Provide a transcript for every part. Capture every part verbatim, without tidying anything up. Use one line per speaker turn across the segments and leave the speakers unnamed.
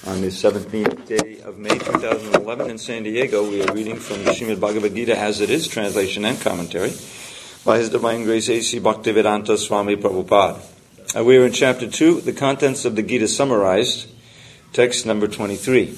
On the seventeenth day of May two thousand eleven in San Diego, we are reading from the Srimad Bhagavad Gita as it is, translation and commentary, by His Divine Grace A C Bhaktivedanta Swami Prabhupada. Uh, we are in chapter two, the contents of the Gita summarized, text number twenty-three.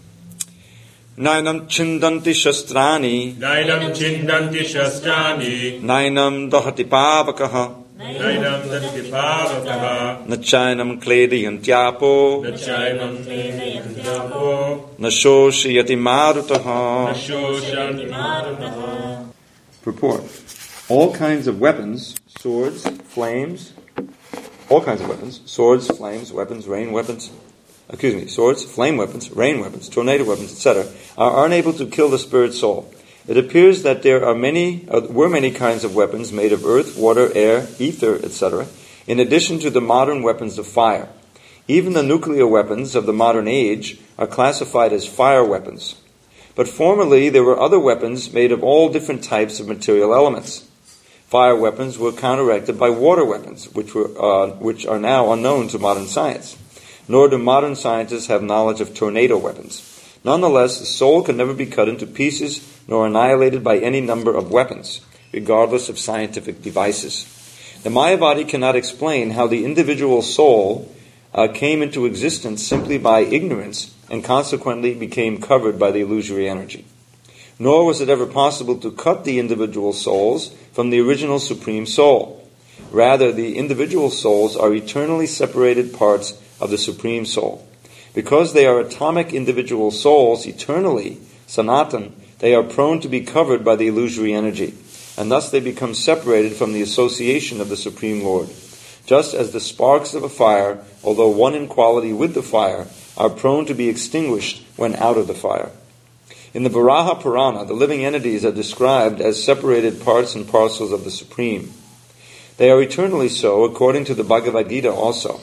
Nainam chindanti shastrani
Nainam chindanti shastrani
Nainam dahati pavakaha
Nainam dahati pavakaha
Nachainam klediyantyapo
Nachainam klediyantyapo
Nashoshiyati marutaha.
Nashoshiyati marutaha.
Purport. All kinds of weapons, swords, flames, all kinds of weapons, swords, flames, weapons, rain weapons, excuse me, swords, flame weapons, rain weapons, tornado weapons, et cetera, are unable to kill the spirit soul. It appears that there are many, uh, were many kinds of weapons made of earth, water, air, ether, et cetera, in addition to the modern weapons of fire. Even the nuclear weapons of the modern age are classified as fire weapons. But formerly there were other weapons made of all different types of material elements. Fire weapons were counteracted by water weapons, which were uh, which are now unknown to modern science. Nor do modern scientists have knowledge of tornado weapons. Nonetheless, the soul can never be cut into pieces nor annihilated by any number of weapons, regardless of scientific devices. The Mayavadi cannot explain how the individual soul uh, came into existence simply by ignorance and consequently became covered by the illusory energy. Nor was it ever possible to cut the individual souls from the original Supreme Soul. Rather, the individual souls are eternally separated parts of the Supreme Soul. Because they are atomic individual souls eternally, Sanatan, they are prone to be covered by the illusory energy, and thus they become separated from the association of the Supreme Lord. Just as the sparks of a fire, although one in quality with the fire, are prone to be extinguished when out of the fire. In the Varaha Purana, the living entities are described as separated parts and parcels of the Supreme. They are eternally so, according to the Bhagavad Gita also.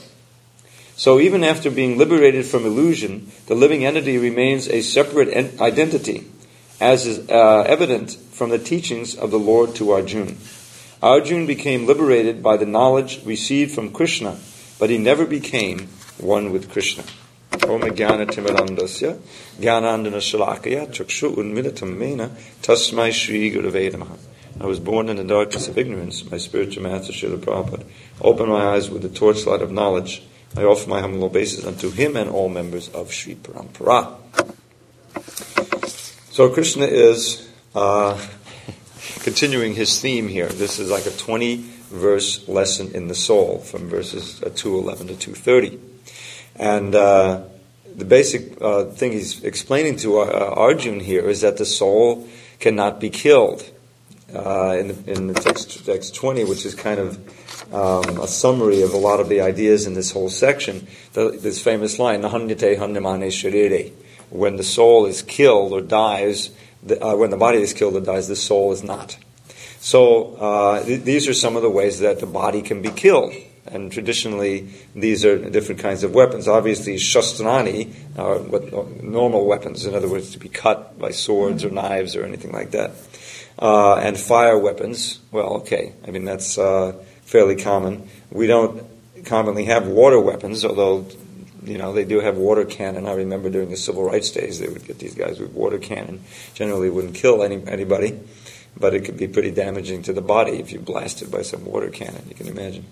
So even after being liberated from illusion, the living entity remains a separate en- identity, as is uh, evident from the teachings of the Lord to Arjuna. Arjuna became liberated by the knowledge received from Krishna, but he never became one with Krishna. Om Jnana Timirandasya Jnanandana Shalakaya Chakshu Unmilitam Mena Tasmai Shri Gurave Namaha. I was born in the darkness of ignorance. My spiritual master Srila Prabhupada opened my eyes with the torchlight of knowledge. I offer my humble obeisance unto him and all members of Sri Parampara. So Krishna is uh, continuing his theme here. This is like a twenty-verse lesson in the soul, from verses two eleven to two thirty. And uh, the basic uh, thing he's explaining to uh, Arjuna here is that the soul cannot be killed. Uh, in, the, in the text, text twenty, which is kind of um, a summary of a lot of the ideas in this whole section, the, this famous line, Nahanyate hanyamane sharire, when the soul is killed or dies, the, uh, when the body is killed or dies, the soul is not. So uh, th- these are some of the ways that the body can be killed. And traditionally, these are different kinds of weapons. Obviously, shastrani are what, normal weapons, in other words, to be cut by swords or knives or anything like that. Uh, and fire weapons, well, okay, I mean, that's uh, fairly common. We don't commonly have water weapons, although, you know, they do have water cannon. I remember during the civil rights days, they would get these guys with water cannon. Generally, it wouldn't kill any, anybody, but it could be pretty damaging to the body if you're blasted by some water cannon, you can imagine.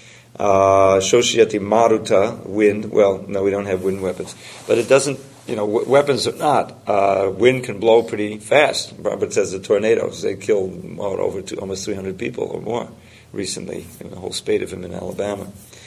Uh, Shoshiyati Maruta, wind, well, no, we don't have wind weapons, but it doesn't, you know, w- weapons are not. Uh, wind can blow pretty fast. Robert says the tornadoes, they killed well, over to almost three hundred people or more recently, in the whole spate of them in Alabama.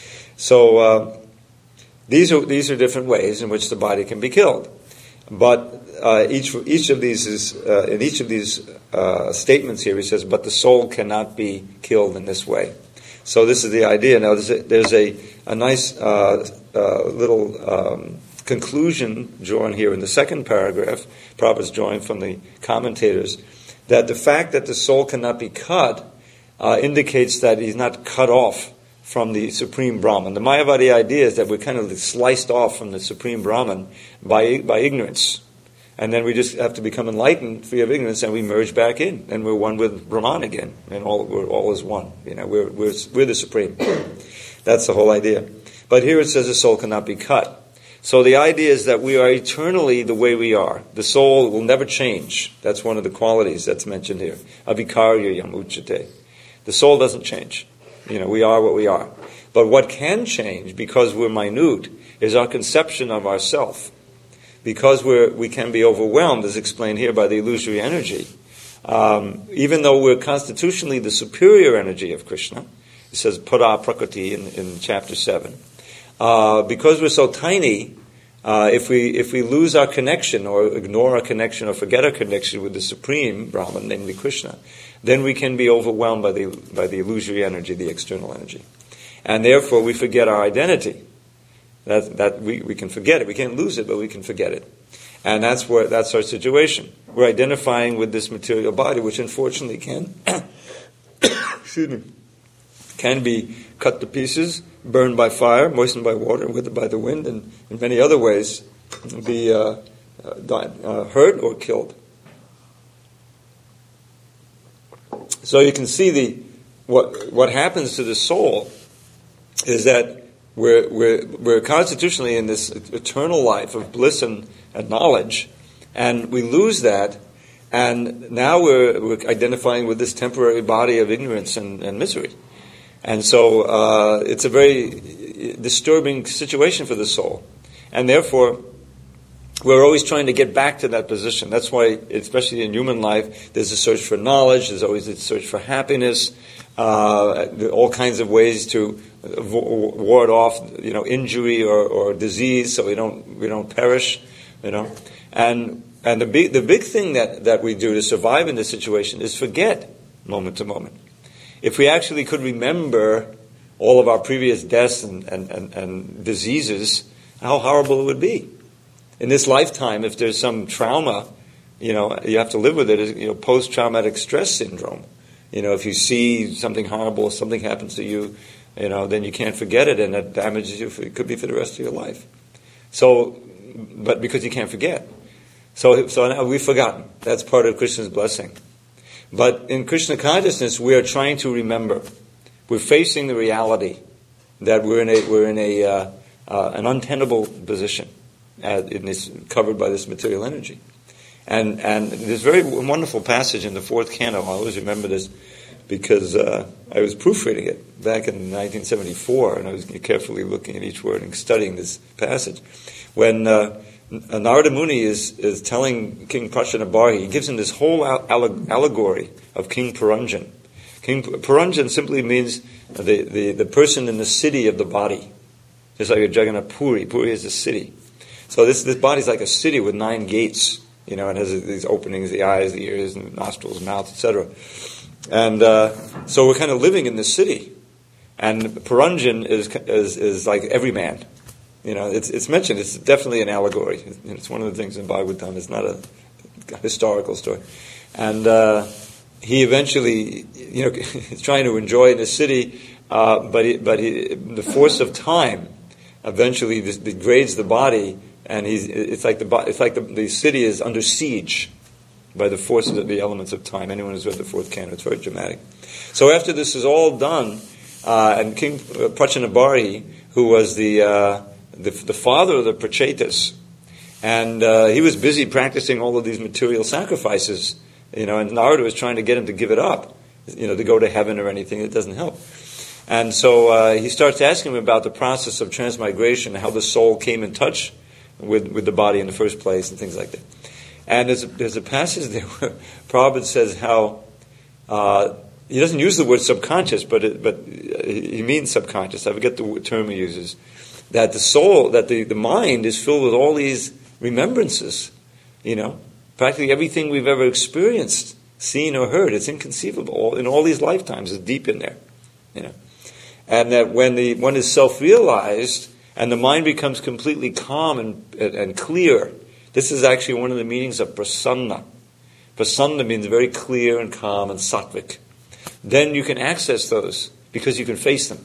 So uh, these are these are different ways in which the body can be killed. But uh, each each of these is uh, in each of these uh, statements here, he says, but the soul cannot be killed in this way. So this is the idea. Now there's a, there's a, a nice uh, uh, little um, conclusion drawn here in the second paragraph, Prabhupada's drawing from the commentators, that the fact that the soul cannot be cut uh, indicates that he's not cut off from the Supreme Brahman. The Mayavadi idea is that we're kind of sliced off from the Supreme Brahman by by ignorance. And then we just have to become enlightened, free of ignorance, and we merge back in, and we're one with Brahman again, and all we're all is one. You know, we're we're we're the Supreme. That's the whole idea. But here it says the soul cannot be cut. So the idea is that we are eternally the way we are. The soul will never change. That's one of the qualities that's mentioned here. Avikarya yam uchate. The soul doesn't change. You know, we are what we are. But what can change, because we're minute, is our conception of ourself. Because we're, we can be overwhelmed, as explained here, by the illusory energy. Um, even though we're constitutionally the superior energy of Krishna, it says para prakriti in, in chapter seven. Uh, because we're so tiny, uh, if we if we lose our connection or ignore our connection or forget our connection with the supreme Brahman, namely Krishna, then we can be overwhelmed by the by the illusory energy, the external energy, and therefore we forget our identity. That that we, we can forget it. We can't lose it, but we can forget it, and that's where that's our situation. We're identifying with this material body, which unfortunately can excuse me can be cut to pieces, burned by fire, moistened by water, withered by the wind, and in many other ways be uh, uh, died, uh, hurt or killed. So you can see the what what happens to the soul is that we're we're we're constitutionally in this eternal life of bliss and, and knowledge, and we lose that, and now we're, we're identifying with this temporary body of ignorance and, and misery. And so uh, it's a very disturbing situation for the soul. And therefore, we're always trying to get back to that position. That's why, especially in human life, there's a search for knowledge, there's always a search for happiness, uh, all kinds of ways to ward off, you know, injury or, or disease, so we don't we don't perish, you know. And and the big the big thing that, that we do to survive in this situation is forget moment to moment. If we actually could remember all of our previous deaths and, and, and, and diseases, how horrible it would be. In this lifetime, if there's some trauma, you know, you have to live with it, you know, post-traumatic stress syndrome. You know, if you see something horrible, something happens to you, you know, then you can't forget it, and it damages you, for, it could be for the rest of your life. So, but because you can't forget. So, so now we've forgotten. That's part of Krishna's blessing. But in Krishna consciousness, we are trying to remember. We're facing the reality that we're in a we're in a uh, uh, an untenable position, uh, in this, covered by this material energy. And and there's a very wonderful passage in the fourth canto. I always remember this because uh, I was proofreading it back in nineteen seventy-four, and I was carefully looking at each word and studying this passage. When uh, Narada Muni is, is telling King Prachanabharhi, he gives him this whole allegory of King Puranjan. King Puranjan simply means the, the, the person in the city of the body. Just like a Jagannath Puri. Puri is a city. So this this body is like a city with nine gates. You know, it has these openings, the eyes, the ears, and the nostrils, mouth, et cetera. And uh, so we're kind of living in this city. And Puranjan is, is, is like every man. You know, it's it's mentioned. It's definitely an allegory. It's one of the things in Bhagavatam. It's not a historical story. And uh, he eventually, you know, is trying to enjoy the city, uh, but he, but he, the force of time eventually degrades the body, and he's it's like the it's like the, the city is under siege by the forces of the elements of time. Anyone who's read the fourth canto, it's very dramatic. So after this is all done, uh, and King Prachanabharhi, who was the uh, The, the father of the Prachetas, and uh, he was busy practicing all of these material sacrifices, you know, and Narada was trying to get him to give it up, you know, to go to heaven or anything. It doesn't help. And so uh, he starts asking him about the process of transmigration, how the soul came in touch with, with the body in the first place, and things like that. And there's a, there's a passage there where Prabhupada says how uh, he doesn't use the word subconscious, but it, but he means subconscious. I forget the term he uses. That the soul, that the, the mind is filled with all these remembrances, you know, practically everything we've ever experienced, seen or heard. It's inconceivable. All, in all these lifetimes, is deep in there, you know. And that when the one is self-realized and the mind becomes completely calm and, and, and clear, this is actually one of the meanings of prasanna. Prasanna means very clear and calm and sattvic. Then you can access those because you can face them.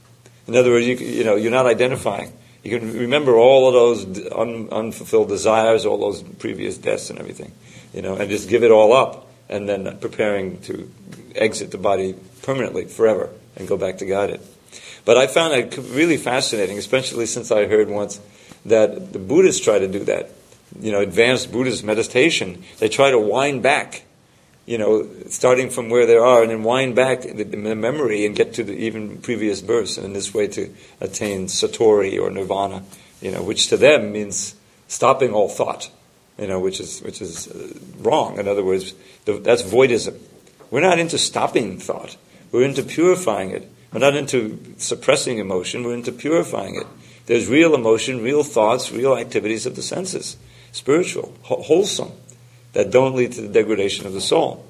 In other words, you, you know, you're not identifying. You can remember all of those un, unfulfilled desires, all those previous deaths and everything, you know, and just give it all up, and then preparing to exit the body permanently, forever, and go back to Godhead. But I found that really fascinating, especially since I heard once that the Buddhists try to do that. You know, advanced Buddhist meditation, they try to wind back, you know, starting from where they are, and then wind back the, the memory and get to the even previous births, and in this way to attain satori or nirvana, you know, which to them means stopping all thought, you know, which is which is uh, wrong. In other words, the, that's voidism. We're not into stopping thought. We're into purifying it. We're not into suppressing emotion. We're into purifying it. There's real emotion, real thoughts, real activities of the senses, spiritual, wholesome, that don't lead to the degradation of the soul.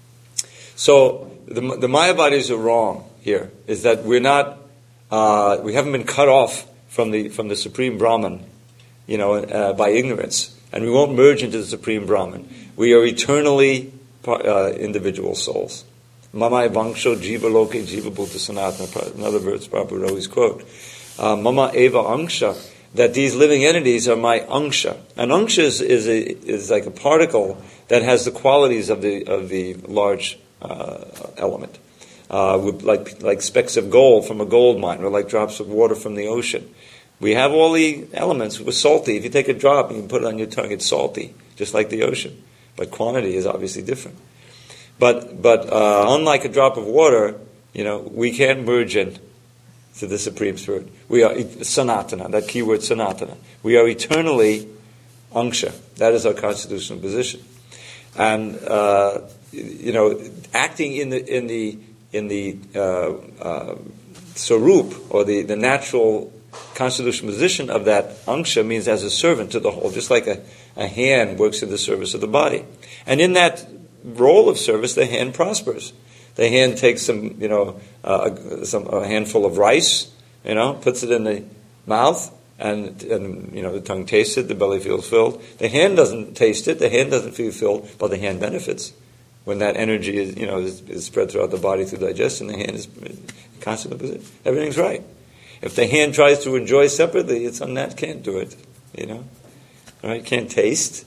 So the, the Mayavadis are wrong here, is that we're not, uh, we haven't been cut off from the from the Supreme Brahman, you know, uh, by ignorance, and we won't merge into the Supreme Brahman. We are eternally uh, individual souls. Mama evangsho jiva loke jiva bhuta sanatana. Another verse Prabhupada would always quote. Uh, Mama eva angsha. That these living entities are my angsha. An angsha is, is, a, is like a particle that has the qualities of the of the large uh, element, uh, with like like specks of gold from a gold mine, or like drops of water from the ocean. We have all the elements. We're salty. If you take a drop and you put it on your tongue, it's salty, just like the ocean. But quantity is obviously different. But but uh, unlike a drop of water, you know, we can't merge in to the Supreme Spirit. We are sanatana, that key word sanatana. We are eternally angsha. That is our constitutional position. And uh, you know, acting in the in the in the uh, uh, sarup, or the, the natural constitutional position of that angsha, means as a servant to the whole, just like a, a hand works in the service of the body. And in that role of service, the hand prospers. The hand takes some, you know, uh, some a handful of rice, you know, puts it in the mouth, and and you know the tongue tastes it, the belly feels filled. The hand doesn't taste it, the hand doesn't feel filled, but the hand benefits when that energy is, you know, is, is spread throughout the body through digestion. The hand is constantly, everything's right. If the hand tries to enjoy separately, it's on that can't do it, you know, right? Can't taste.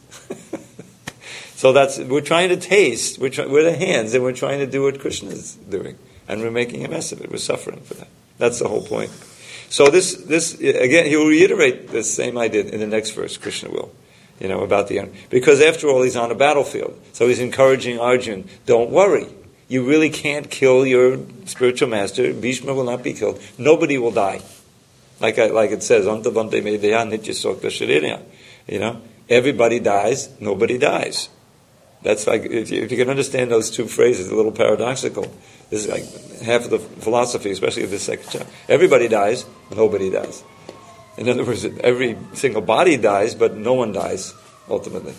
So that's, we're trying to taste, we're, try, we're the hands, and we're trying to do what Krishna is doing. And we're making a mess of it. We're suffering for that. That's the whole point. So this, this again, he will reiterate this same idea in the next verse, Krishna will, you know, about the end. Because after all, he's on a battlefield. So he's encouraging Arjuna, don't worry. You really can't kill your spiritual master. Bhishma will not be killed. Nobody will die. Like I, like it says, Antavante Medeya Nitya Sokta Sharirya. You know, everybody dies, nobody dies. That's like, if you, if you can understand those two phrases, a little paradoxical. This is like half of the philosophy, especially of this second chapter. Everybody dies, nobody dies. In other words, every single body dies, but no one dies, ultimately.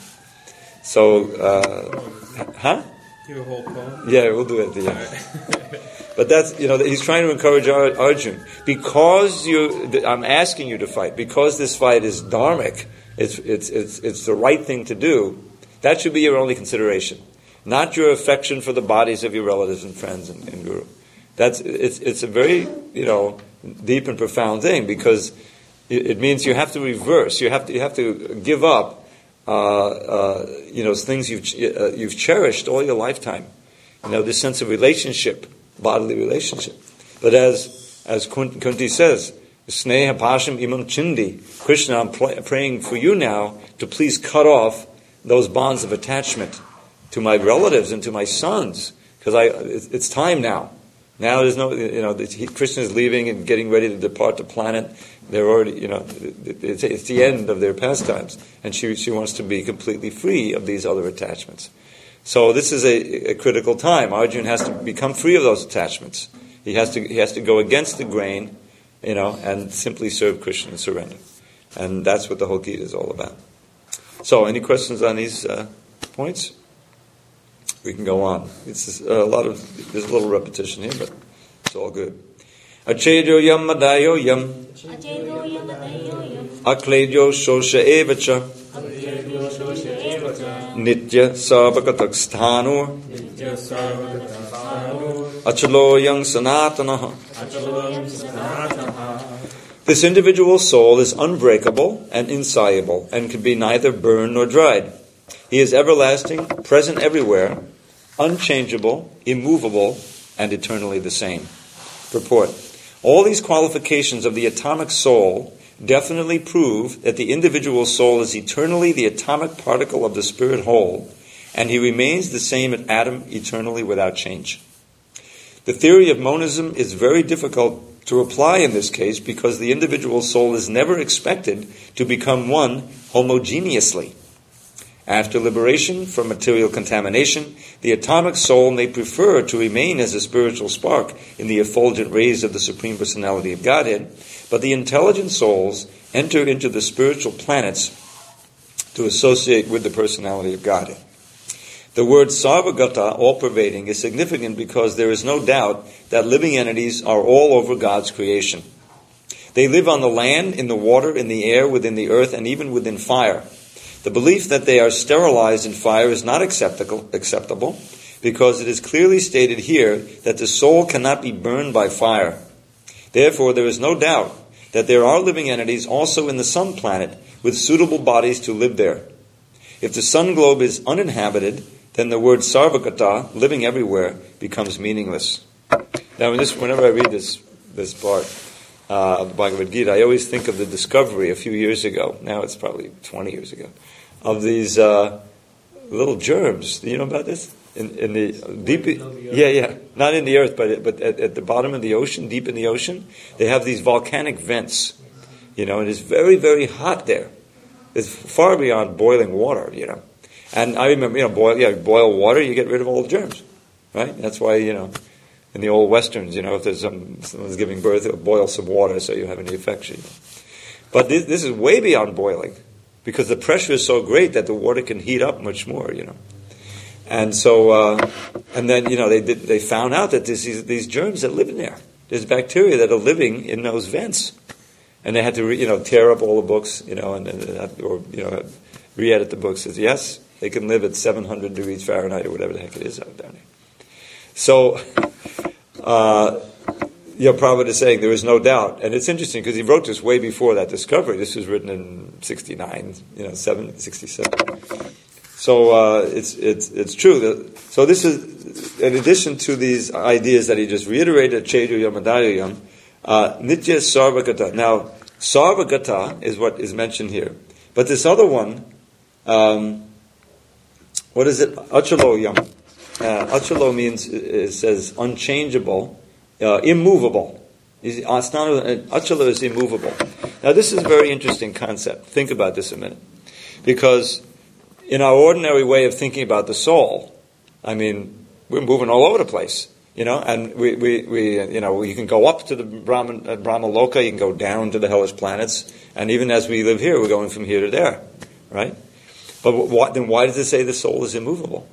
So, uh, huh?
Do a whole poem?
Yeah, we'll do it at the end. But that's, you know, he's trying to encourage Arjuna. Because you, I'm asking you to fight, because this fight is dharmic, it's, it's, it's, it's the right thing to do. That should be your only consideration, not your affection for the bodies of your relatives and friends and, and guru. That's it's it's a very, you know, deep and profound thing, because it, it means you have to reverse. You have to you have to give up, uh, uh, you know, things you've uh, you've cherished all your lifetime. You know, this sense of relationship, bodily relationship. But as as Kunti says, Sneha Pasham Imam Chindi, Krishna, I'm pl- praying for you now to please cut off those bonds of attachment to my relatives and to my sons, because I it's time now. Now there's no, you know, Krishna is leaving and getting ready to depart the planet. They're already, you know, it's, it's the end of their pastimes, and she she wants to be completely free of these other attachments. So this is a, a critical time. Arjuna has to become free of those attachments. He has to he has to go against the grain, you know, and simply serve Krishna and surrender. And that's what the whole Gita is all about. So, any questions on these uh, points? We can go on. It's a lot of, there's a little repetition here, but it's all good. Achedyo yam madayo yam akledyo shosha evacha nitya sabakatak sthanur achalo yang sanatanaha. This individual soul is unbreakable and insoluble, and can be neither burned nor dried. He is everlasting, present everywhere, unchangeable, immovable, and eternally the same. Purport. All these qualifications of the atomic soul definitely prove that the individual soul is eternally the atomic particle of the spirit whole, and he remains the same atom eternally without change. The theory of monism is very difficult to apply in this case because the individual soul is never expected to become one homogeneously. After liberation from material contamination, the atomic soul may prefer to remain as a spiritual spark in the effulgent rays of the Supreme Personality of Godhead, but the intelligent souls enter into the spiritual planets to associate with the Personality of Godhead. The word sarvagata, all-pervading, is significant because there is no doubt that living entities are all over God's creation. They live on the land, in the water, in the air, within the earth, and even within fire. The belief that they are sterilized in fire is not acceptable, acceptable because it is clearly stated here that the soul cannot be burned by fire. Therefore, there is no doubt that there are living entities also in the sun planet with suitable bodies to live there. If the sun globe is uninhabited, then the word sarvagata, living everywhere, becomes meaningless. Now, when this, whenever I read this this part uh, of the Bhagavad Gita, I always think of the discovery a few years ago. Now it's probably twenty years ago. Of these uh, little germs. Do you know about this? In, in the deep, yeah, yeah, not in the earth, but but at, at the bottom of the ocean, deep in the ocean, they have these volcanic vents. You know, and it's very, very hot there. It's far beyond boiling water. You know, and I remember, you know, boil, yeah, boil water, you get rid of all the germs, right? That's why, you know, in the old westerns, you know, if there's some someone's giving birth, it'll boil some water so you have any infection. But this, this is way beyond boiling. Because the pressure is so great that the water can heat up much more, you know. And so, uh, and then, you know, they did, they found out that there's these, these germs that live in there. There's bacteria that are living in those vents. And they had to, re, you know, tear up all the books, you know, and, and or, you know, re-edit the books. Says, yes, they can live at seven hundred degrees Fahrenheit or whatever the heck it is out down there. So, uh, you know, Prabhupada is saying there is no doubt, and it's interesting because he wrote this way before that discovery. This was written in sixty-nine, you know, seven, sixty-seven. So uh, it's it's it's true. That, so this is in addition to these ideas that he just reiterated, Chedu Yamadayam, uh, Nitya Sarvagata. Now, Sarvagata is what is mentioned here, but this other one, um, what is it? Achalo Yam. Uh, Achalo means it says unchangeable. Uh, immovable. Achala is immovable. Now this is a very interesting concept. Think about this a minute. Because in our ordinary way of thinking about the soul, I mean, we're moving all over the place. You know, and we, we, we you know, you can go up to the Brahman, uh, Brahma Loka, you can go down to the hellish planets, and even as we live here, we're going from here to there. Right? But what, then why does it say the soul is immovable?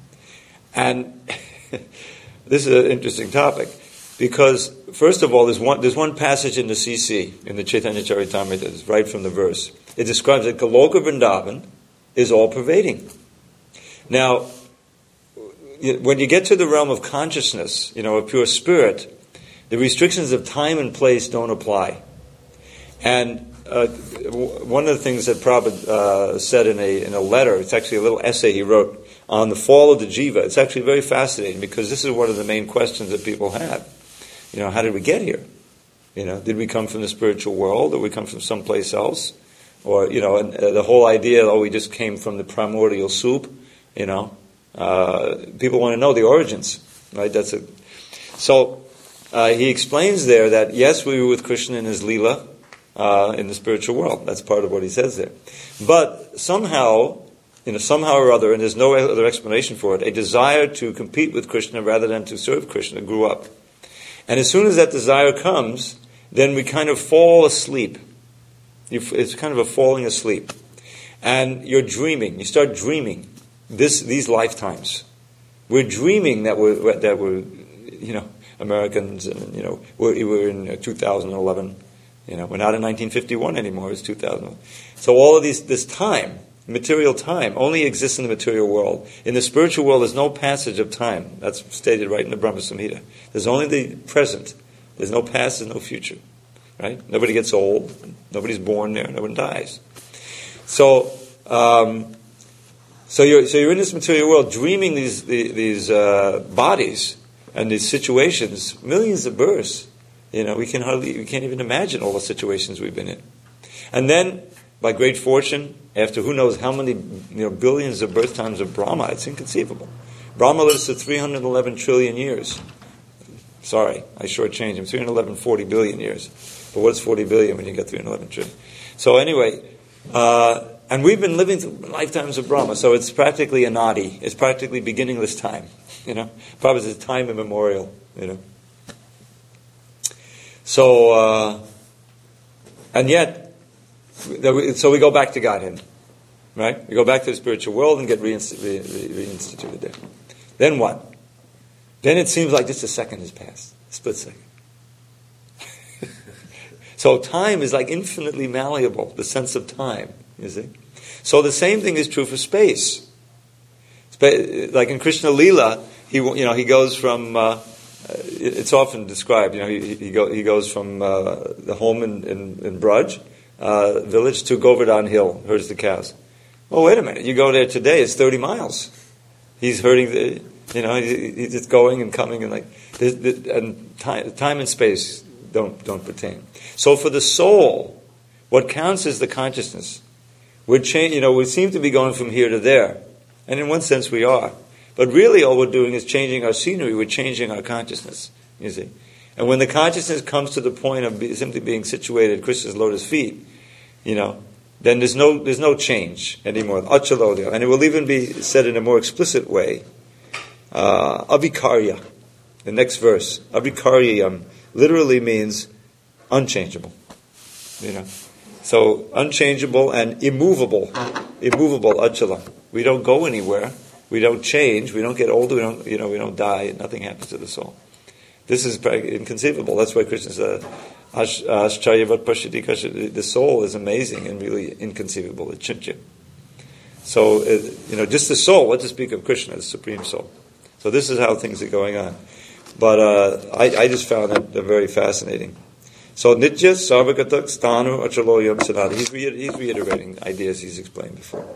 And this is an interesting topic. Because, first of all, there's one, there's one passage in the C C, in the Chaitanya Charitamrita, that's right from the verse. It describes that Goloka Vrindavan is all-pervading. Now, when you get to the realm of consciousness, you know, a pure spirit, the restrictions of time and place don't apply. And uh, one of the things that Prabhupada uh, said in a, in a letter, it's actually a little essay he wrote on the fall of the jiva. It's actually very fascinating because this is one of the main questions that people have. You know, how did we get here? You know, did we come from the spiritual world, or we come from someplace else? Or, you know, and, uh, the whole idea, oh, we just came from the primordial soup, you know. Uh, people want to know the origins, right? That's it. So, uh, he explains there that, yes, we were with Krishna in his Leela, uh, in the spiritual world. That's part of what he says there. But somehow, you know, somehow or other, and there's no other explanation for it, a desire to compete with Krishna rather than to serve Krishna grew up. And as soon as that desire comes, then we kind of fall asleep. You, it's kind of a falling asleep. And you're dreaming. You start dreaming this these lifetimes. We're dreaming that we're, that we're you know, Americans, and, you know, we're, we're in two thousand eleven. You know, we're not in nineteen fifty-one anymore. It's two thousand. So all of these, this time, material time, only exists in the material world. In the spiritual world, there's no passage of time. That's stated right in the Brahma Samhita. There's only the present. There's no past, there's no future. Right? Nobody gets old. Nobody's born there. No one dies. So, um, so you're so you're in this material world, dreaming these these uh, bodies and these situations, millions of births. You know, we can hardly we can't even imagine all the situations we've been in. And then, by great fortune, after who knows how many you know billions of birth times of Brahma, it's inconceivable. Brahma lives to three hundred eleven trillion years. Sorry, I shortchanged him. three hundred eleven, forty billion years. But what's forty billion when you get three hundred eleven trillion? So anyway, uh, and we've been living through lifetimes of Brahma, so it's practically anadi. It's practically beginningless time. You know, Prabhupada says time immemorial. You know. So, uh, and yet, so we go back to Godhead, right? We go back to the spiritual world and get reinst- re- re- reinstituted there. Then what? Then it seems like just a second has passed, a split second. So time is like infinitely malleable, the sense of time, you see. So the same thing is true for space. Spa- like in Krishna Lila, he you know he goes from. Uh, it's often described, you know, he he, go, he goes from uh, the home in in, in Braj uh, village to Govardhan Hill, herds the cows. Well, wait a minute, you go there today, it's thirty miles. He's herding the, you know, he, he's just going and coming and like, the, the, and time, time and space don't don't pertain. So for the soul, what counts is the consciousness. We're change, you know, we seem to be going from here to there, and in one sense we are. But really all we're doing is changing our scenery, we're changing our consciousness, you see. And when the consciousness comes to the point of be, simply being situated at Krishna's lotus feet, you know, then there's no there's no change anymore. Achalodya. And it will even be said in a more explicit way. Uh, avikarya, the next verse. Avikaryam literally means unchangeable. You know. So unchangeable and immovable. Immovable, achala. We don't go anywhere. We don't change. We don't get older. We don't, you know, we don't die. Nothing happens to the soul. This is inconceivable. That's why Krishna said, "Ascharyavat Pashiti Kasha." The soul is amazing and really inconceivable. It's chintya. So, you know, just the soul. What to speak of Krishna, the supreme soul. So this is how things are going on. But uh, I, I just found that very fascinating. So Nitya Sarvagatak Stanu Achaloyam Sanada. He's, re- he's reiterating ideas he's explained before.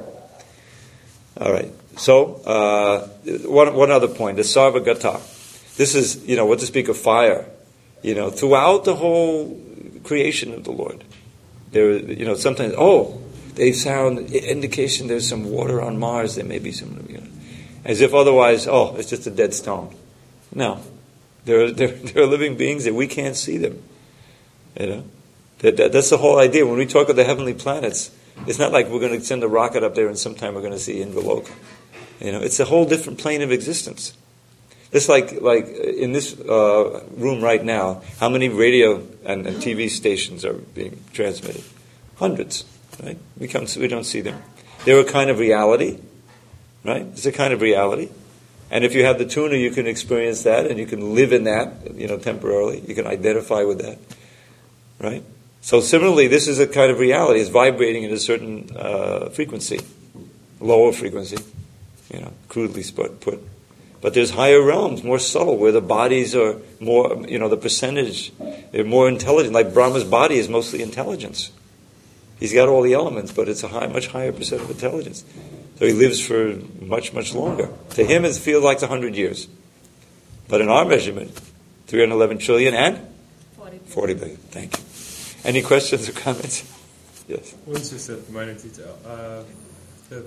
All right. So uh, one one other point: the Sarvagata. This is, you know, what to speak of fire. You know, throughout the whole creation of the Lord, there, you know, sometimes oh, they found indication there's some water on Mars. There may be some, you know, as if otherwise, oh, it's just a dead stone. No, there there there are living beings that we can't see them. You know, that, that, that's the whole idea. When we talk of the heavenly planets, it's not like we're going to send a rocket up there and sometime we're going to see Indraloka. You know, it's a whole different plane of existence. It's like like in this uh, room right now, how many radio and, and T V stations are being transmitted? Hundreds, right? We come, we don't see them. They're a kind of reality, right? It's a kind of reality. And if you have the tuner, you can experience that and you can live in that, you know, temporarily. You can identify with that, right? So similarly, this is a kind of reality. It's vibrating at a certain uh, frequency, lower frequency, you know, crudely put. put. But there's higher realms, more subtle, where the bodies are more, you know, the percentage, they're more intelligent. Like Brahma's body is mostly intelligence. He's got all the elements, but it's a high, much higher percent of intelligence. So he lives for much, much longer. To him, it feels like a hundred years. But in our measurement, three hundred eleven trillion and forty billion. Thank you. Any questions or comments? Yes.
What's just a minor detail? Uh, the,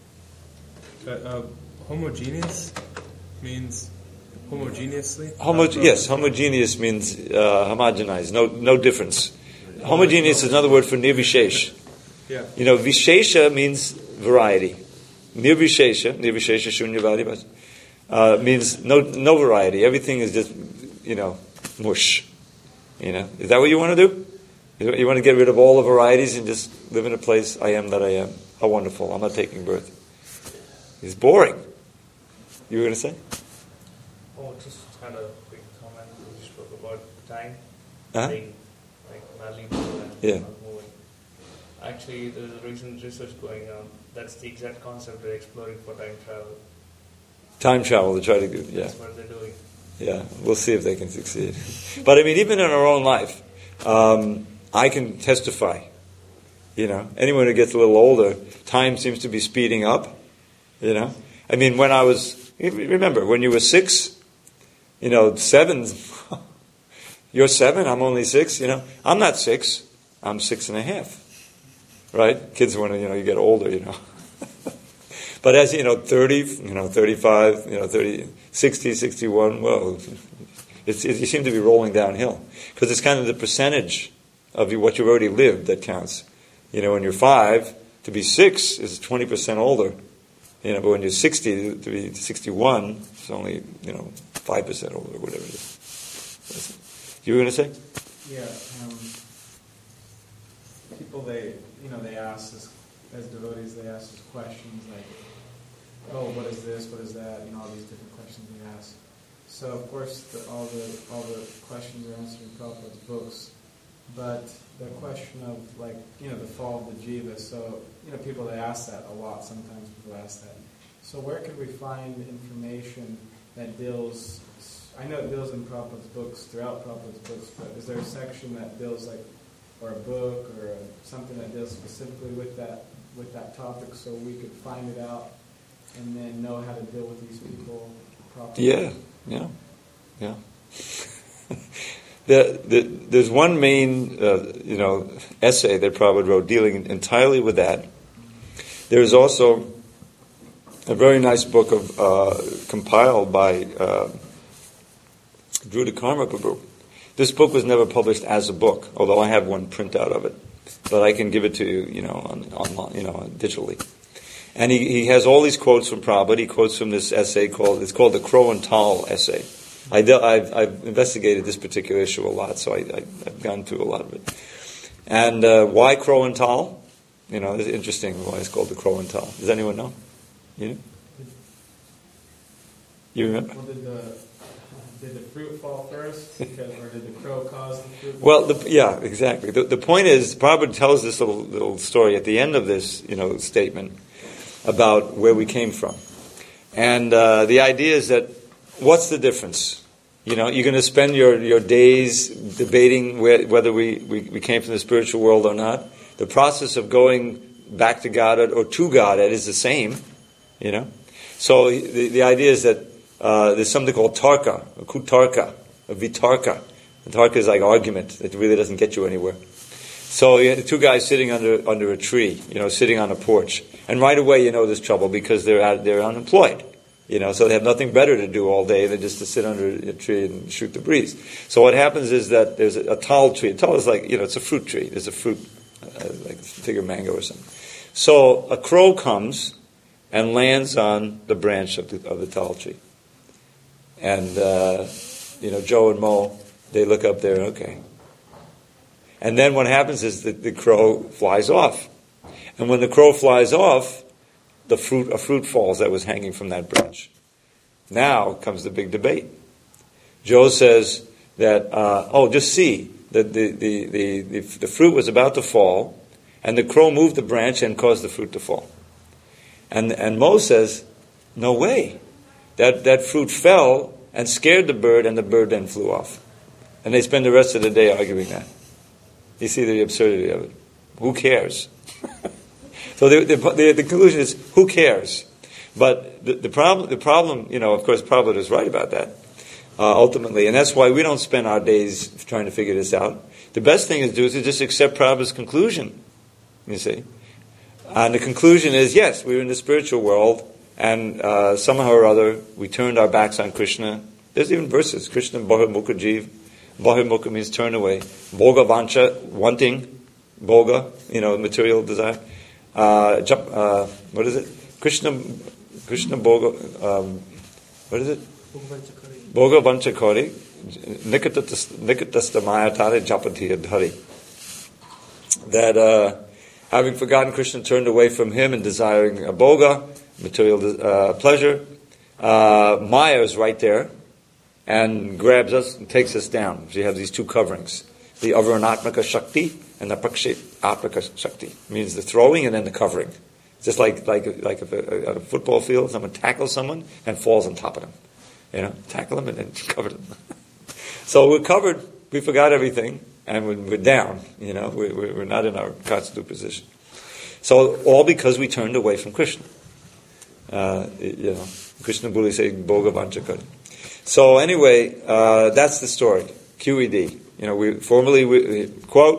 uh, homogeneous means homogeneously?
Homo- yes, homogeneous means uh, homogenized, no no difference. Homogeneous is another word for nirvishesh.
Yeah.
You know, vishesha means variety. Nirvishesha, nirvishesha shunyavadi, uh, means no no variety. Everything is just, you know, mush. You know, is that what you want to do? You want to get rid of all the varieties and just live in a place, I am that I am. How wonderful. I'm not taking birth. It's boring. You were going to say?
Oh, just kind of quick comment. You spoke about time
Uh-huh.
being like malleable and
Yeah.
not moving. Actually, there's a recent research going on. That's the exact concept they're exploring for time travel.
Time travel to try to do, yeah.
That's what they're doing.
Yeah, we'll see if they can succeed. But I mean, even in our own life, um, I can testify. You know, anyone who gets a little older, time seems to be speeding up. You know, I mean, when I was, remember, when you were six, you know, seven, you're seven, I'm only six, you know. I'm not six, I'm six and a half. right? Kids want to, you know, you get older, you know. But as, you know, thirty, you know, thirty-five, you know, thirty, sixty, sixty-one, well, it's, it, you seem to be rolling downhill. Because it's kind of the percentage of what you've already lived that counts. You know, when you're five, to be six is twenty percent older. You know, but when you're sixty, to be sixty-one, it's only, you know, five percent older, or whatever it is. You were going to say?
Yeah. Um, people, they, you know, they ask us, as devotees, they ask us questions like, oh, what is this, what is that, you know, all these different questions they ask. So, of course, the, all the all the questions are answered in Prabhupada's books. But the question of, like, you know, the fall of the jiva, so, you know, people, they ask that a lot. Sometimes people ask that. So where could we find information that deals, I know it deals in Prabhupada's books, throughout Prabhupada's books, but is there a section that deals, like, or a book or a, something that deals specifically with that with that topic so we could find it out and then know how to deal with these people properly?
Yeah, yeah, yeah. The, the, there's one main, uh, you know, essay that Prabhupada wrote dealing entirely with that. There's also a very nice book of uh, compiled by uh, Dhruta Karma Prabhu. This book was never published as a book, although I have one printout of it, but I can give it to you, you know, on, online, you know, digitally. And he, he has all these quotes from Prabhupada. He quotes from this essay called, it's called the Crow and Tal essay. I de- I've, I've investigated this particular issue a lot, so I, I, I've gone through a lot of it. And uh, why Crow and Tal? You know, it's interesting why it's called the Crow and Tal. Does anyone know? You know? You remember?
Well, did the did the fruit fall first, because, or did the crow cause the fruit?
Well, the, yeah, exactly. The, the point is, Prabhupada tells this little little story at the end of this, you know, statement about where we came from, and uh, the idea is that what's the difference? You know, you're going to spend your, your days debating where, whether we, we, we came from the spiritual world or not. The process of going back to Godhead or to Godhead is the same, you know. So the, the idea is that uh, there's something called tarka, a kutarka, a vitarka. A tarka is like argument. It really doesn't get you anywhere. So you have two guys sitting under under a tree, you know, sitting on a porch. And right away you know there's trouble because they're out, they're unemployed. You know, so they have nothing better to do all day than just to sit under a tree and shoot the breeze. So what happens is that there's a, a tal tree. A tal is like, you know, it's a fruit tree. There's a fruit, uh, like a fig of mango or something. So a crow comes and lands on the branch of the, of the tal tree. And, uh, you know, Joe and Mo, they look up there, okay. And then what happens is that the crow flies off. And when the crow flies off, the fruit, a fruit falls that was hanging from that branch. Now comes the big debate. Joe says that, uh, oh, just see, that the, the, the, the, the fruit was about to fall, and the crow moved the branch and caused the fruit to fall. And, and Mo says, no way. That, that fruit fell and scared the bird, and the bird then flew off. And they spend the rest of the day arguing that. You see the absurdity of it. Who cares? So the, the, the, the conclusion is, who cares? But the, the problem, the problem, you know, of course, Prabhupada is right about that, uh, ultimately. And that's why we don't spend our days trying to figure this out. The best thing to do is to just accept Prabhupada's conclusion, you see. And the conclusion is, yes, we're in the spiritual world, and uh, somehow or other, we turned our backs on Krishna. There's even verses, Krishna Bahimukha Jiv. Bahimukha means turn away. Bhoga Vancha, wanting, Bhoga, you know, material desire. Uh, uh, what is it? Krishna, Krishna Bhoga, um, what is it? Bhoga Vanchakari, Nikatastamaya Japati Dhari. That uh, having forgotten Krishna, turned away from him and desiring a Bhoga, material uh, pleasure, uh, Maya is right there and grabs us and takes us down. So you have these two coverings. The Avaranatmaka Shakti and the Prakshatmaka Shakti. Means the throwing and then the covering. Just like like like if a, a, a football field, someone tackles someone and falls on top of them. You know, tackle them and then cover them. So we're covered, we forgot everything, and we're, we're down. You know, we're, we're not in our constituted position. So all because we turned away from Krishna. Uh, you know, Krishna Bhuli saying Bhoga Vanchakari. So anyway, uh, that's the story. Q E D. You know, we formerly we, quote,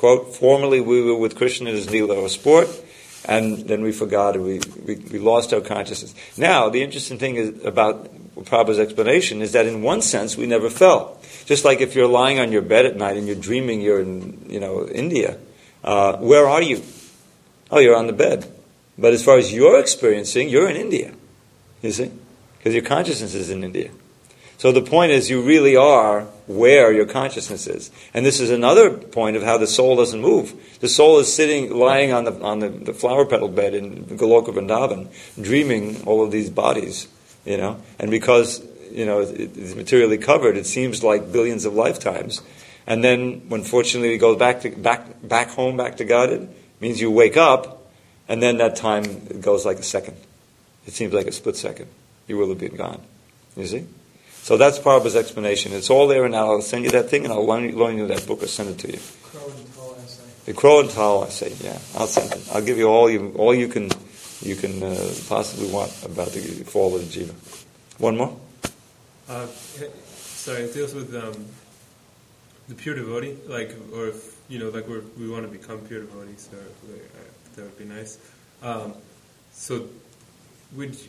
quote, formerly we were with Krishna as Leela or sport, and then we forgot, we, we, we lost our consciousness. Now, the interesting thing is about Prabhupada's explanation is that in one sense we never fell. Just like if you're lying on your bed at night and you're dreaming you're in, you know, India, uh, where are you? Oh, you're on the bed. But as far as you're experiencing, you're in India, you see? Because your consciousness is in India. So the point is you really are where your consciousness is. And this is another point of how the soul doesn't move. The soul is sitting, lying on the on the, the flower petal bed in Goloka Vrindavan, dreaming all of these bodies, you know. And because, you know, it, it's materially covered, it seems like billions of lifetimes. And then, when fortunately it goes back to back back home, back to Godhead, means you wake up, and then that time goes like a second. It seems like a split second. You will have been gone. You see? So that's Prabhupada's explanation. It's all there, and I'll send you that thing, and I'll loan you, loan you that book or send it to you.
Crow and Tall essay.
The Crow and Tall essay, yeah. I'll send it. I'll give you all you all you can you can uh, possibly want about the fall of the jiva. One more?
Uh, sorry, it deals with um, the pure devotee, like, or if, you know, like we're, we want to become pure devotees, or like, uh, that would be nice. Um, so, would you,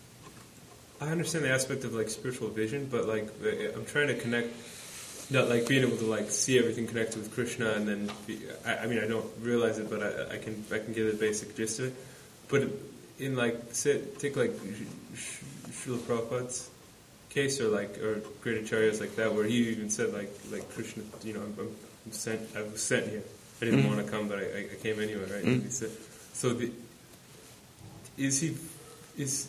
I understand the aspect of like spiritual vision, but like I'm trying to connect, not like being able to like see everything connected with Krishna, and then be, I, I mean I don't realize it, but I, I can I can get the basic gist of it. But in like say, take like Srila Prabhupada's case, or like or great acharyas like that, where he even said like like Krishna, you know, I'm, I'm sent, I was sent here. I didn't mm-hmm. want to come, but I, I came anyway, right? Mm-hmm. He said, so the, is he is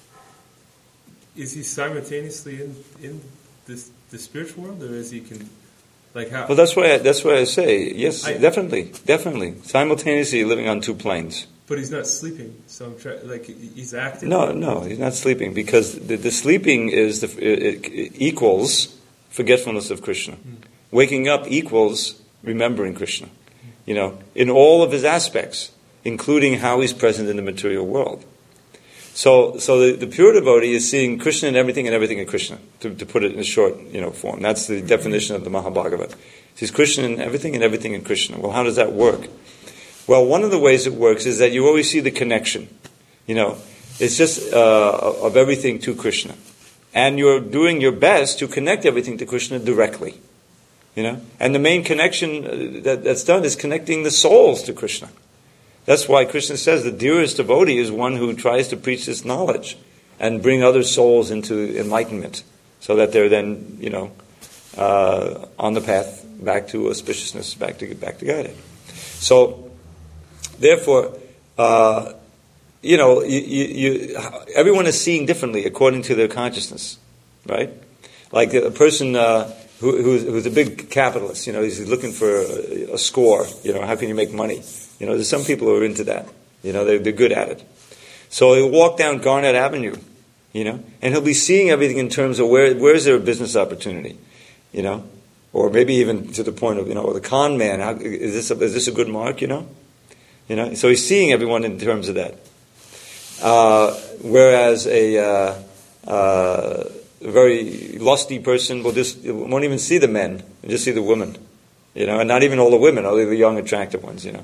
Is he simultaneously in in this the spiritual world, or is he can like how?
Well, that's why I, that's why I say yes,
I,
definitely, definitely, simultaneously living on two planes.
But he's not sleeping, so I'm trying. Like he's active.
No, no, he's not sleeping because the, the sleeping is the it, it equals forgetfulness of Krishna. Mm. Waking up equals remembering Krishna. Mm. You know, in all of his aspects, including how he's present in the material world. So, so the, the pure devotee is seeing Krishna in everything and everything in Krishna, to, to put it in a short, you know, form. That's the definition of the Mahabhagavad. He sees Krishna in everything and everything in Krishna. Well, how does that work? Well, one of the ways it works is that you always see the connection. You know, it's just uh, of everything to Krishna. And you're doing your best to connect everything to Krishna directly. You know? And the main connection that, that's done is connecting the souls to Krishna. That's why Krishna says the dearest devotee is one who tries to preach this knowledge and bring other souls into enlightenment, so that they're then, you know, uh, on the path back to auspiciousness, back to back to Godhead. So, therefore, uh, you know, you, you, you, everyone is seeing differently according to their consciousness, right? Like a person uh, who, who's, who's a big capitalist, you know, he's looking for a, a score. You know, how can you make money? You know, there's some people who are into that. You know, they're, they're good at it. So he'll walk down Garnet Avenue, you know, and he'll be seeing everything in terms of where where is there a business opportunity, you know, or maybe even to the point of, you know, the con man. How, is this a, is this a good mark? You know, you know. So he's seeing everyone in terms of that. Uh, whereas a, uh, uh, a very lusty person will just won't even see the men, just see the women, you know, and not even all the women, only the young, attractive ones, you know.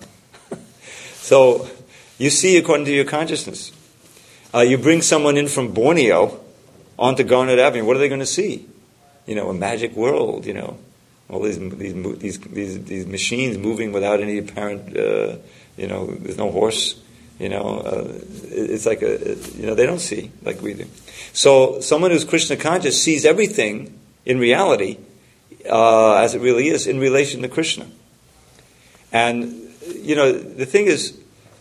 So, you see according to your consciousness. Uh, you bring someone in from Borneo onto Garnet Avenue, what are they going to see? You know, a magic world, you know. All these these these these, these machines moving without any apparent, uh, you know, there's no horse, you know. Uh, it's like a, you know, they don't see like we do. So, someone who's Krishna conscious sees everything in reality, uh, as it really is, in relation to Krishna. And you know, the thing is,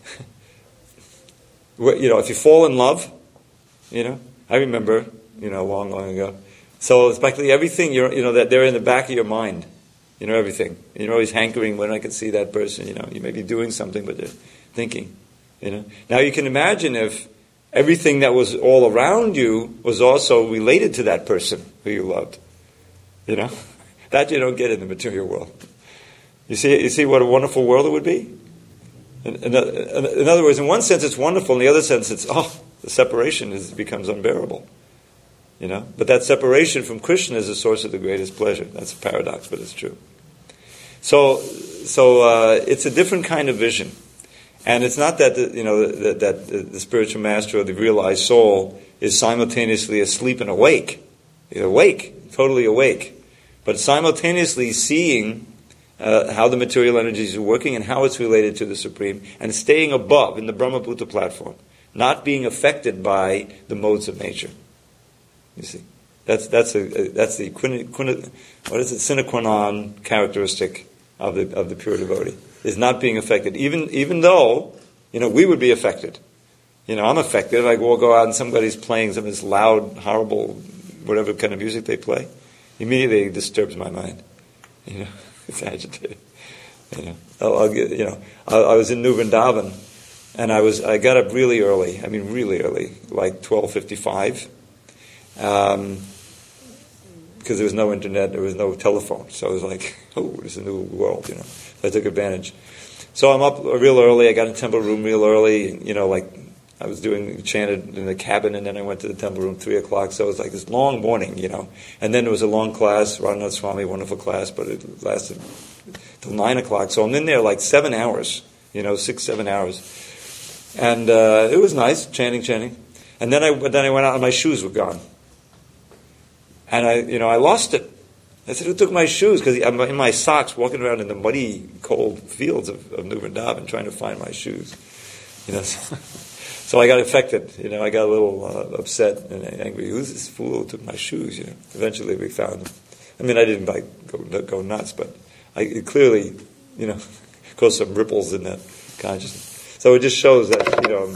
you know, if you fall in love, you know, I remember, you know, long, long ago. So it's practically everything, you're, you know, that they're in the back of your mind. You know, everything. You're always hankering when I can see that person, you know. You may be doing something, but they're thinking, you know. Now you can imagine if everything that was all around you was also related to that person who you loved. You know. That you don't get in the material world. You see, you see what a wonderful world it would be? In, in, in other words, in one sense it's wonderful, in the other sense it's, oh, the separation is, becomes unbearable. You know? But that separation from Krishna is the source of the greatest pleasure. That's a paradox, but it's true. So, so uh, it's a different kind of vision, and it's not that the, you know that, that the, the spiritual master or the realized soul is simultaneously asleep and awake. He's awake, totally awake, but simultaneously seeing uh, how the material energies are working and how it's related to the Supreme, and staying above in the Brahmabhuta platform, not being affected by the modes of nature. You see, that's that's a, that's the quin, quin, what is it sine qua non characteristic of the of the pure devotee, is not being affected, even even though you know we would be affected. You know, I'm affected. I will go out and somebody's playing some of this loud, horrible, whatever kind of music they play. Immediately it disturbs my mind. You know, it's agitated. You know, I'll, I'll get, you know, I, I was in New Vrindavan, and I was I got up really early. I mean, really early, like twelve fifty-five, um, because there was no internet, there was no telephone. So I was like, oh, it's a new world. You know, so I took advantage. So I'm up real early. I got in the temple room real early. You know, like. I was doing, chanted in the cabin, and then I went to the temple room three o'clock, so it was like this long morning, you know. And then there was a long class, Radhanath Swami, wonderful class, but it lasted till nine o'clock. So I'm in there like seven hours, you know, six, seven hours. And uh, it was nice, chanting, chanting. And then I, then I went out and my shoes were gone. And I, you know, I lost it. I said, who took my shoes? Because I'm in my socks walking around in the muddy, cold fields of, of New Vrindavan trying to find my shoes. You know, so, so I got affected. You know, I got a little uh, upset and angry. Who's this fool who took my shoes? You know, eventually we found them. I mean, I didn't like go, go nuts, but I it clearly, you know, caused some ripples in that consciousness. So it just shows that, you know,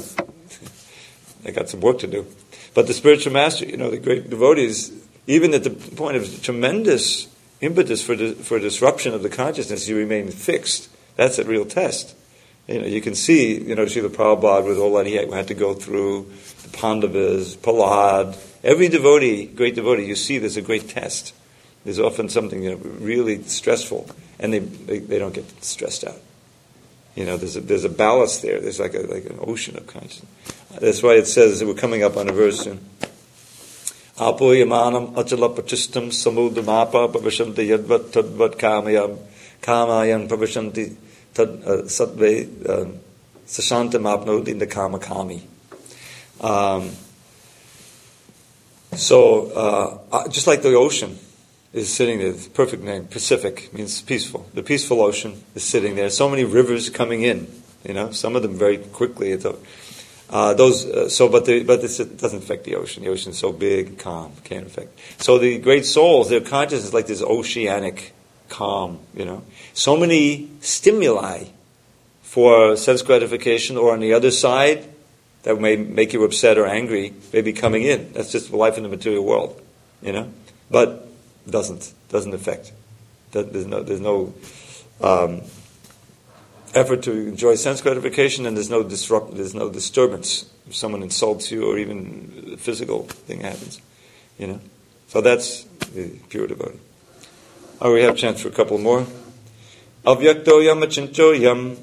I got some work to do. But the spiritual master, you know, the great devotees, even at the point of tremendous impetus for di- for disruption of the consciousness, you remain fixed. That's a real test. You know, you can see, you know, Srila Prabhupada with all that he had to go through, the Pandavas, Prahlad, every devotee, great devotee, you see there's a great test. There's often something, you know, really stressful, and they, they they don't get stressed out. You know, there's a there's a ballast there. There's like a like an ocean of consciousness. That's why it says that we're coming up on a verse soon. Apo yamanam achala pachistam samudamapa pavashanti yadvat tadvat kamayam kamayan pavashanti tad satve sashantam apnod in the kama kami. Um, so, uh, just like the ocean is sitting there, the perfect name, Pacific, means peaceful. The peaceful ocean is sitting there. So many rivers coming in, you know, some of them very quickly. Uh, those, uh, so, but the, but this doesn't affect the ocean. The ocean is so big, calm, can't affect. So the great souls, their consciousness is like this oceanic calm, you know. So many stimuli for sense gratification, or on the other side, that may make you upset or angry, may be coming in. That's just life in the material world, you know. But doesn't doesn't affect. There's no there's no um, effort to enjoy sense gratification, and there's no disrupt. There's no disturbance if someone insults you, or even a physical thing happens, you know. So that's the pure devotee. Oh, we have a chance for a couple more. Avyakto yam achinto yam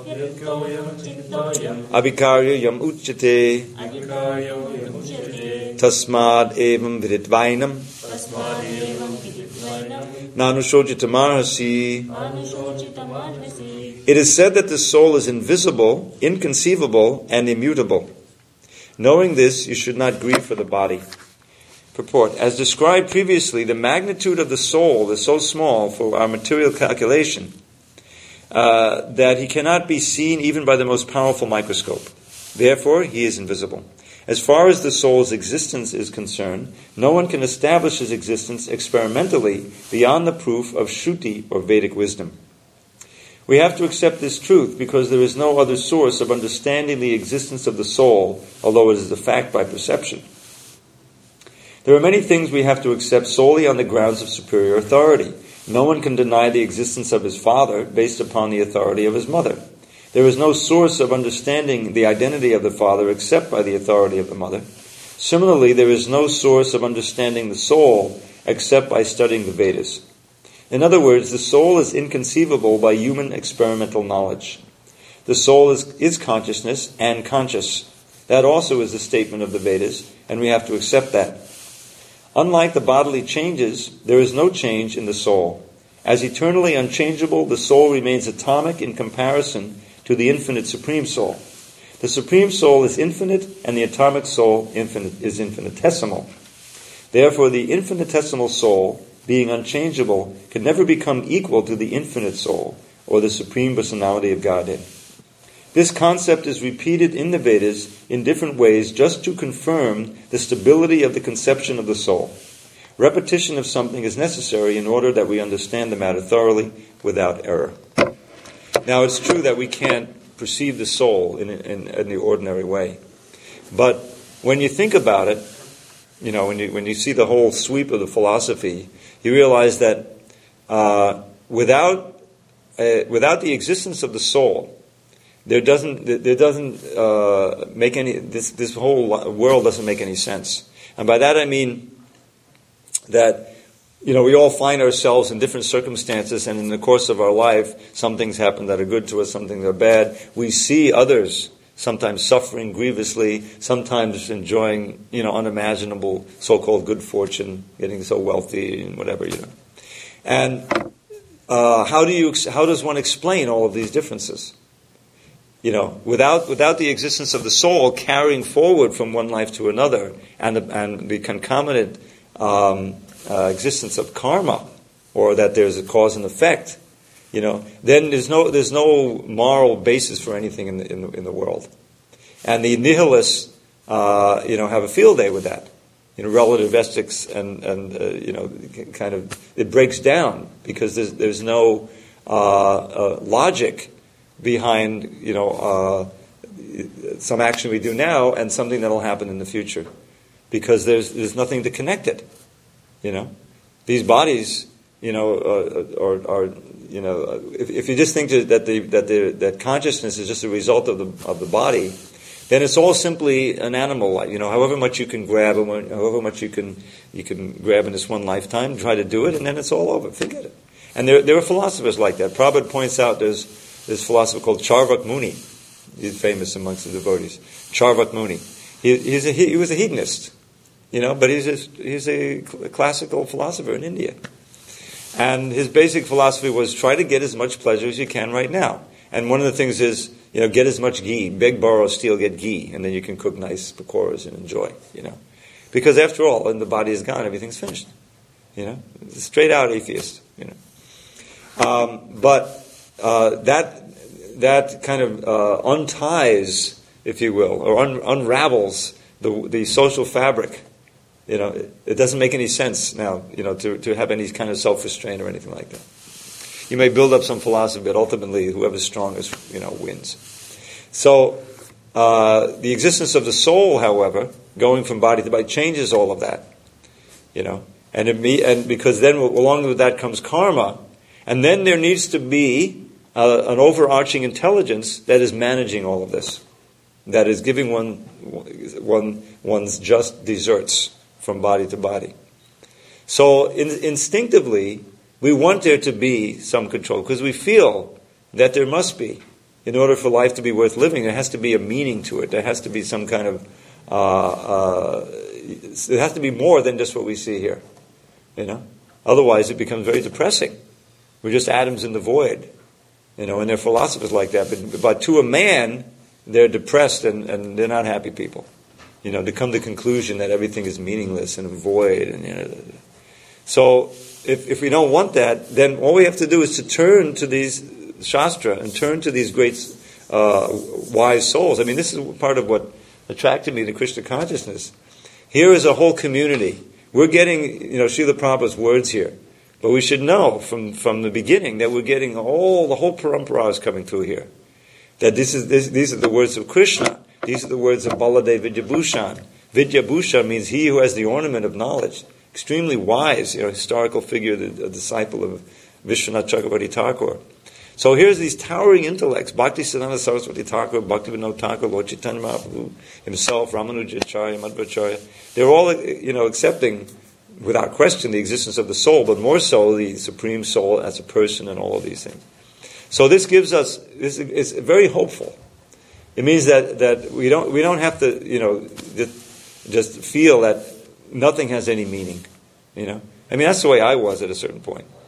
Abhikarya yam uchyate Tasmad evam viditvainam Nanushojitamarhasi. It is said that the soul is invisible, inconceivable, and immutable. Knowing this, you should not grieve for the body. Purport. As described previously, the magnitude of the soul is so small for our material calculation Uh, that he cannot be seen even by the most powerful microscope. Therefore, he is invisible. As far as the soul's existence is concerned, no one can establish his existence experimentally beyond the proof of Shruti or Vedic wisdom. We have to accept this truth because there is no other source of understanding the existence of the soul, although it is a fact by perception. There are many things we have to accept solely on the grounds of superior authority. No one can deny the existence of his father based upon the authority of his mother. There is no source of understanding the identity of the father except by the authority of the mother. Similarly, there is no source of understanding the soul except by studying the Vedas. In other words, the soul is inconceivable by human experimental knowledge. The soul is, is consciousness and conscious. That also is the statement of the Vedas, and we have to accept that. Unlike the bodily changes, there is no change in the soul. As eternally unchangeable, the soul remains atomic in comparison to the infinite Supreme Soul. The Supreme Soul is infinite, and the atomic soul infinite, is infinitesimal. Therefore, the infinitesimal soul, being unchangeable, can never become equal to the infinite soul, or the Supreme Personality of Godhead. This concept is repeated in the Vedas in different ways just to confirm the stability of the conception of the soul. Repetition of something is necessary in order that we understand the matter thoroughly without error. Now, it's true that we can't perceive the soul in, in, in the ordinary way. But when you think about it, you know, when you, when you see the whole sweep of the philosophy, you realize that uh, without uh, without the existence of the soul, there doesn't there doesn't uh, make any this this whole world doesn't make any sense. And by that I mean that, you know, we all find ourselves in different circumstances, and in the course of our life, some things happen that are good to us, some things are bad. We see others sometimes suffering grievously, sometimes enjoying, you know, unimaginable so-called good fortune, getting so wealthy and whatever, you know. And uh, how do you how does one explain all of these differences? You know, without without the existence of the soul carrying forward from one life to another, and the, and the concomitant um, uh, existence of karma, or that there's a cause and effect, you know, then there's no there's no moral basis for anything in the in the, in the world, and the nihilists, uh, you know, have a field day with that. You know, relativistics and and uh, you know, kind of it breaks down because there's there's no uh, uh, logic behind, you know, uh, some action we do now and something that will happen in the future, because there's there's nothing to connect it. You know, these bodies, you know, uh, are, are you know, if, if you just think that the that the that consciousness is just a result of the of the body, then it's all simply an animal life. You know, however much you can grab, and however much you can you can grab in this one lifetime, try to do it, and then it's all over. Forget it. And there there are philosophers like that. Prabhupada points out there's this philosopher called Charvak Muni. He's famous amongst the devotees. Charvak Muni. He, he's a, he, he was a hedonist, you know, but he's a, he's a classical philosopher in India. And his basic philosophy was try to get as much pleasure as you can right now. And one of the things is, you know, get as much ghee. Beg, borrow, steal, get ghee. And then you can cook nice pakoras and enjoy, you know. Because after all, when the body is gone, everything's finished. You know, straight out atheist, you know. Um, but Uh, that that kind of uh, unties, if you will, or un- unravels the the social fabric. You know, it, it doesn't make any sense now, you know, to, to have any kind of self-restraint or anything like that. You may build up some philosophy, but ultimately, whoever's strongest, you know, wins. So, uh, the existence of the soul, however, going from body to body, changes all of that. You know, and it me and because then along with that comes karma, and then there needs to be Uh, an overarching intelligence that is managing all of this, that is giving one, one one's just deserts from body to body. So in, instinctively, we want there to be some control, because we feel that there must be. In order for life to be worth living, there has to be a meaning to it. There has to be some kind of, uh, uh, there has to be more than just what we see here. You know, otherwise it becomes very depressing. We're just atoms in the void. You know, and there are philosophers like that. But, but to a man, they're depressed and, and they're not happy people. You know, to come to the conclusion that everything is meaningless and void. And, you know, so if, if we don't want that, then all we have to do is to turn to these Shastra and turn to these great uh, wise souls. I mean, this is part of what attracted me to Krishna consciousness. Here is a whole community. We're getting, you know, Srila Prabhupada's words here. But we should know from, from the beginning that we're getting all, the whole parampara is coming through here. That this is this, these are the words of Krishna. These are the words of Baladev Vidyabhushan. Vidyabhushan means he who has the ornament of knowledge. Extremely wise, you know, historical figure, the, a disciple of Vishwanath Chakravarti Thakur. So here's these towering intellects: Bhakti Siddhanta Saraswati Thakur, Bhakti Vinod Thakur, Lord Chaitanya Mahaprabhu himself, Ramanujacharya, Madhvacharya. They're all, you know, accepting, without question, the existence of the soul, but more so the Supreme Soul as a person and all of these things. So this gives us, this is very hopeful. It means that, that we don't we don't have to, you know, just feel that nothing has any meaning. You know, I mean, that's the way I was at a certain point.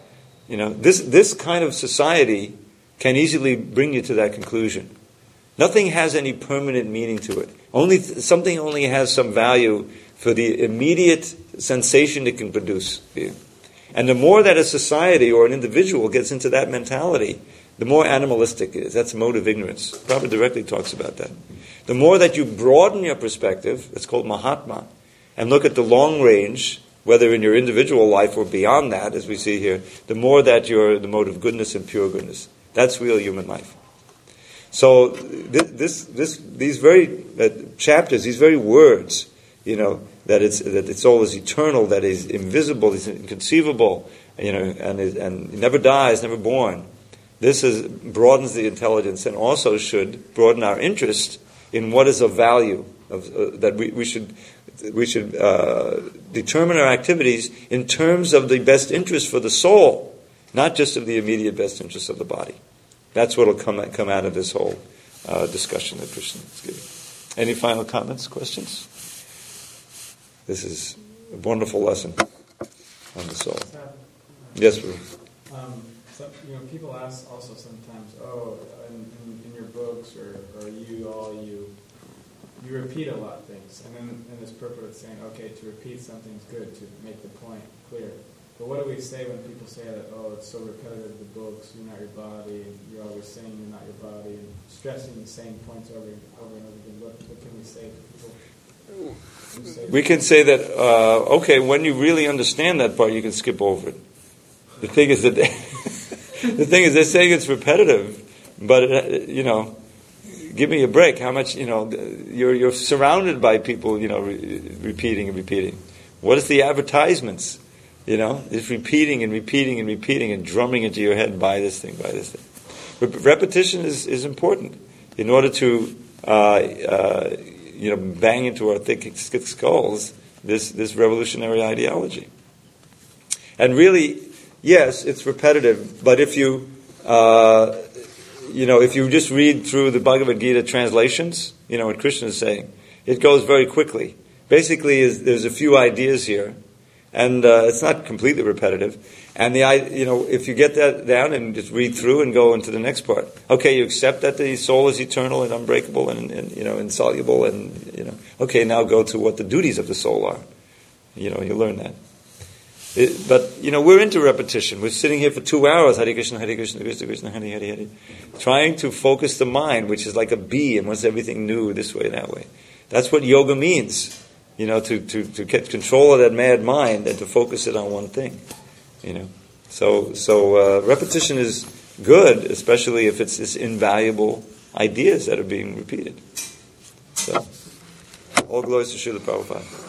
You know, this this kind of society can easily bring you to that conclusion. Nothing has any permanent meaning to it. Only something only has some value for the immediate sensation it can produce for you. And the more that a society or an individual gets into that mentality, the more animalistic it is. That's mode of ignorance. Prabhupada directly talks about that. The more that you broaden your perspective, that's called Mahatma, and look at the long range, whether in your individual life or beyond that, as we see here, the more that you're the mode of goodness and pure goodness. That's real human life. So this, this, this these very uh, chapters, these very words, you know, that it's that its soul is eternal, that is invisible, is inconceivable, you know, and is, and never dies, never born. This is broadens the intelligence and also should broaden our interest in what is of value of uh, that we, we should we should uh, determine our activities in terms of the best interest for the soul, not just of the immediate best interest of the body. That's what will come come out of this whole uh, discussion that Krishna is giving. Any final comments, questions? This is a wonderful lesson on the soul. Yes, Ruth.
Um, so, you know, people ask also sometimes, oh, in, in, in your books or, or you all you you repeat a lot of things, and then in this purport it's saying, okay, to repeat something is good to make the point clear. But what do we say when people say that, oh, it's so repetitive, the books, you're not your body, and you're always saying you're not your body, and stressing the same points over and over and over again? What, what can we say to people? Can we, say
we can say that, uh, okay, when you really understand that part, you can skip over it. The thing is that, the thing is, they're saying it's repetitive, but, uh, you know, give me a break. How much, you know, you're, you're surrounded by people, you know, re- repeating and repeating. What is the advertisements? You know, it's repeating and repeating and repeating and drumming into your head, buy this thing, buy this thing. Re- repetition is, is important in order to, uh, uh, you know, bang into our thick skulls this, this revolutionary ideology. And really, yes, it's repetitive, but if you, uh, you know, if you just read through the Bhagavad Gita translations, you know, what Krishna is saying, it goes very quickly. Basically, is, there's a few ideas here. And uh, it's not completely repetitive. And the you know, if you get that down and just read through and go into the next part, okay, you accept that the soul is eternal and unbreakable and, and you know insoluble, and you know, okay, now go to what the duties of the soul are. You know, you learn that. It, but you know, we're into repetition. We're sitting here for two hours, Hare Krishna, Hare Krishna, Krishna Krishna, Hare Hare Hare, trying to focus the mind, which is like a bee and wants everything new this way, that way. That's what yoga means. You know, to, to, to get control of that mad mind and to focus it on one thing. You know, so so uh, repetition is good, especially if it's this invaluable ideas that are being repeated. So, all glories to Srila Prabhupada.